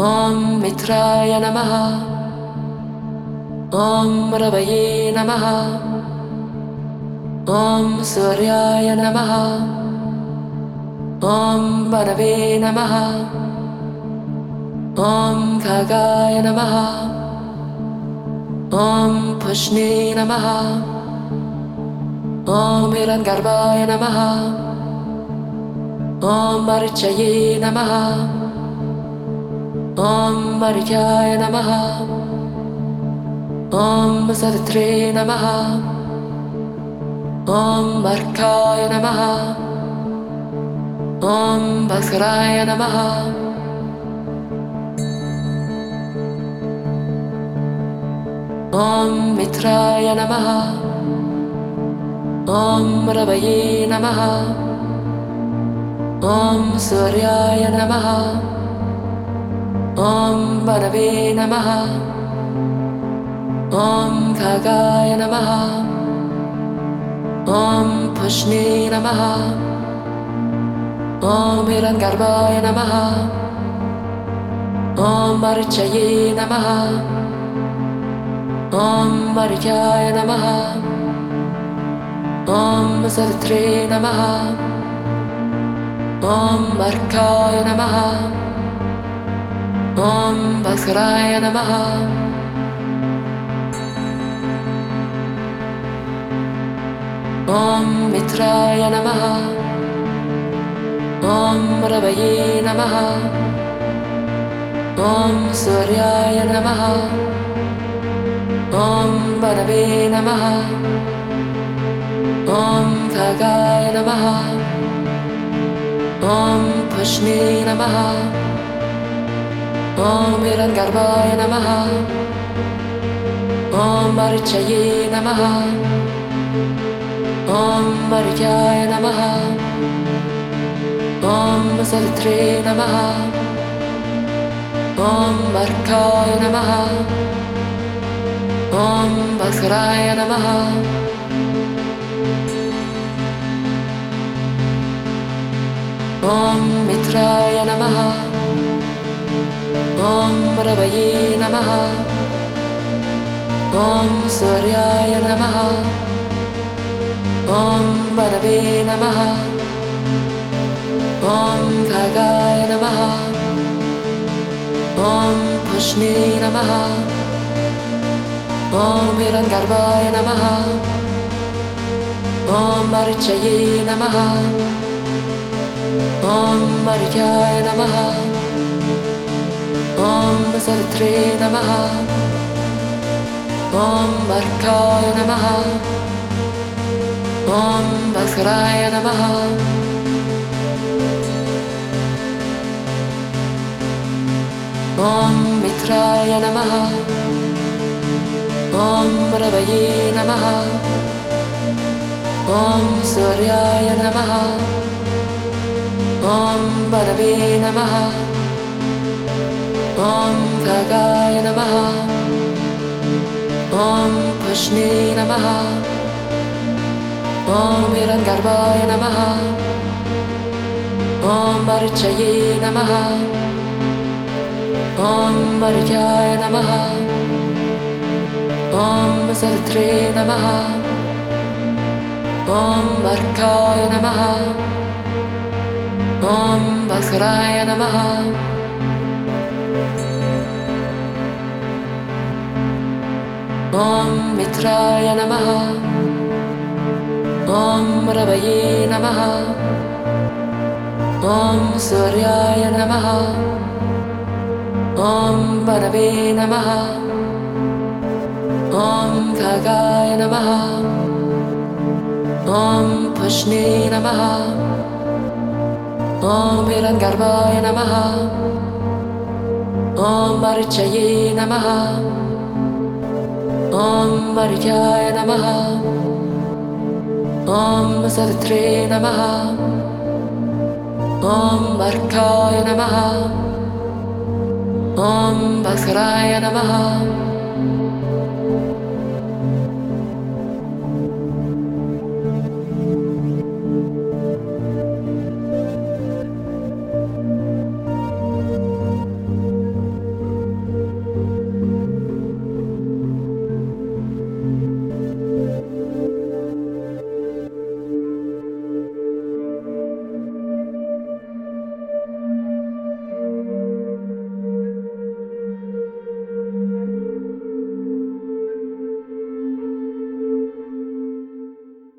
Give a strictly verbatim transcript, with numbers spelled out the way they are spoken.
Om Mitraya Namaha. Om Ravaye Namaha. Om Suryaya Namaha. Om Banave Namaha. Om Khagaya Namaha. Om Pushni Namaha. Om Hirangarbhaya Namaha. Om Marichaye Namaha. Om Marityaya Namaha. Om Savitre Namaha. Om Barkaya Namaha. Om Bhaskaraya Namaha. Om Mitraya Namaha. Om Ravaye Namaha. Om Suryaya Namaha. Om Banave Namaha. Om Khagaya Namaha. Om Pushni Namaha. Om Hirangarbhaya Namaha. Om Marichaye Namaha. Om Marityaya Namaha. Om Savitre Namaha. Om Barkaya Namaha. Om Bhaskaraya Namaha. Om Mitraya Namaha. Om Ravaye Namaha. Om Suryaya Namaha. Om Banave Namaha. Om Khagaya Namaha. Om Pushni Namaha. Om Hirangarbhaya Namaha. Om Marichaye Namaha. Om Marityaya Namaha. Om Savitre Namaha. Om Barkaya Namaha. Om Bhaskaraya Namaha. Om Mitraya Namaha. Om Ravaye Namaha. Om Suryaya Namaha. Om Banave Namaha. Om Khagaya Namaha. Om Pushni Namaha. Om Hirangarbhaya Namaha. Om Marichaye Namaha. Om Marityaya Namaha. Om Savitre Namaha. Om Barkaya Namaha. Om Bhaskaraya Namaha. Om Mitraya Namaha. Om Ravaye Namaha. Om Suryaya Namaha. Om Banave Namaha. Om Khagaya Namaha. Om Pushni Namaha. Om Hirangarbhaya Namaha. Om Marichaye Namaha. Om Marityaya Namaha. Om Savitre Namaha. Om Barkaya Namaha. Om Bhaskaraya Namaha. Om Mitraya Namaha. Om Ravaye Namaha. Om Suryaya Namaha. Om Banave Namaha. Om Khagaya Namaha. Om Pushni Namaha. Om Hirangarbhaya Namaha. Om Marichaye Namaha. Om Marityaya Namaha. Om Savitre Namaha. Om Barkaya Namaha. Om Bhaskaraya Namaha.